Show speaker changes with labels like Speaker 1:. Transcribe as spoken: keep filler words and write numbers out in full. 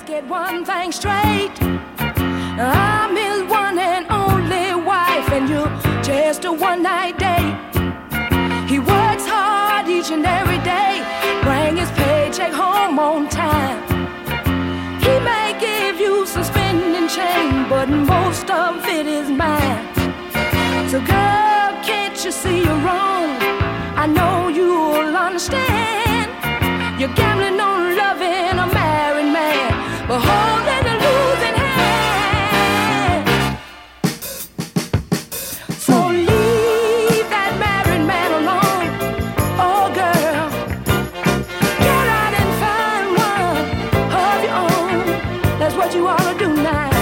Speaker 1: get one thing straight. I'm his one and only wife, and you're just a one-night date. He works hard each and every day, bring his paycheck home on time. He may give you some spending change, but most of it is mine. So girl, can't you see you're wrong? I know you'll understand. You're gambling on loving a married man, but holding a losing hand. So leave that married man alone. Oh girl, get out and find one of your own. That's what you ought to do now.